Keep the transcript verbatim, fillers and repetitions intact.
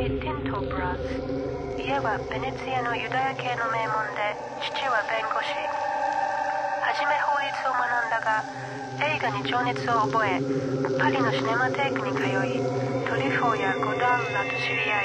リー・ティント・ブラス。家はベネツィアのユダヤ系の名門で、父は弁護士。はじめ法律を学んだが、映画に情熱を覚え、パリのシネマテークに通い、トリュフォーやゴダールらと知り合い、